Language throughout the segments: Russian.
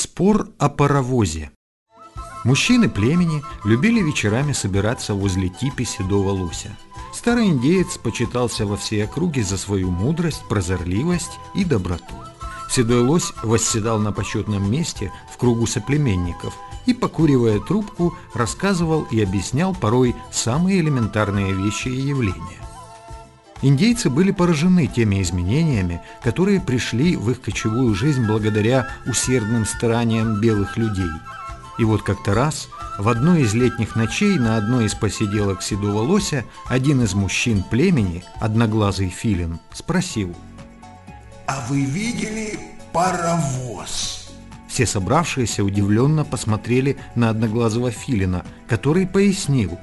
Спор о паровозе. Мужчины племени любили вечерами собираться возле типи седого лося. Старый индеец почитался во всей округе за свою мудрость, прозорливость и доброту. Седой лось восседал на почетном месте в кругу соплеменников и, покуривая трубку, рассказывал и объяснял порой самые элементарные вещи и явления. Индейцы были поражены теми изменениями, которые пришли в их кочевую жизнь благодаря усердным стараниям белых людей. И вот как-то раз, в одной из летних ночей на одной из посиделок седого лося один из мужчин племени, одноглазый филин, спросил: «А вы видели паровоз?» Все собравшиеся удивленно посмотрели на одноглазого филина, который пояснил: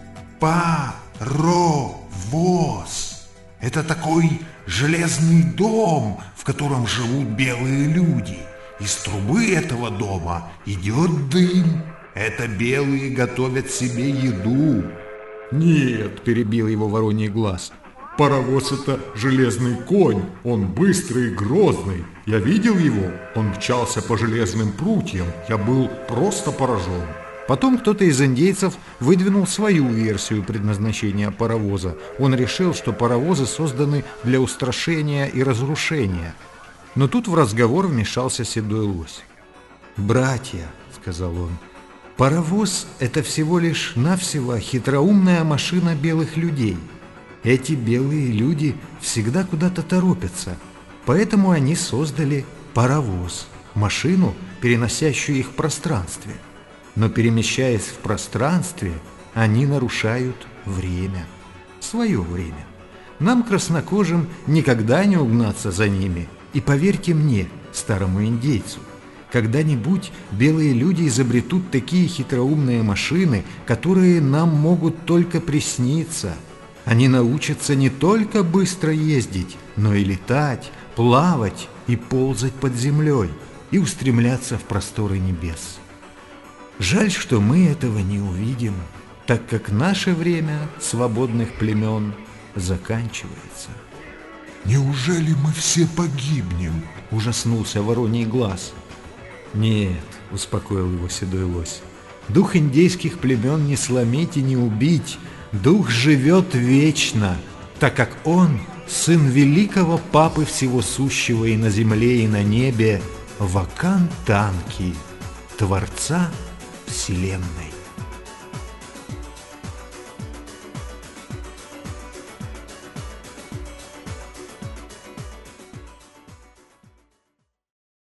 «Паровоз! Это такой железный дом, в котором живут белые люди. Из трубы этого дома идет дым. Это белые готовят себе еду». «Нет», — перебил его вороний глаз, — «паровоз — это железный конь, он быстрый и грозный. Я видел его, он мчался по железным прутьям, я был просто поражен». Потом кто-то из индейцев выдвинул свою версию предназначения паровоза. Он решил, что паровозы созданы для устрашения и разрушения. Но тут в разговор вмешался седой лось. «Братья», — сказал он, — «паровоз — это всего лишь навсего хитроумная машина белых людей. Эти белые люди всегда куда-то торопятся, поэтому они создали паровоз, машину, переносящую их в пространстве. Но перемещаясь в пространстве, они нарушают время, свое время. Нам, краснокожим, никогда не угнаться за ними. И поверьте мне, старому индейцу, когда-нибудь белые люди изобретут такие хитроумные машины, которые нам могут только присниться. Они научатся не только быстро ездить, но и летать, плавать и ползать под землей, и устремляться в просторы небес. Жаль, что мы этого не увидим, так как наше время свободных племен заканчивается». «Неужели мы все погибнем?» — ужаснулся вороний глаз. «Нет», — успокоил его седой лось, — «дух индейских племен не сломить и не убить, дух живет вечно, так как он сын великого папы всего сущего и на земле, и на небе, Вакан Танки, Творца Вселенной».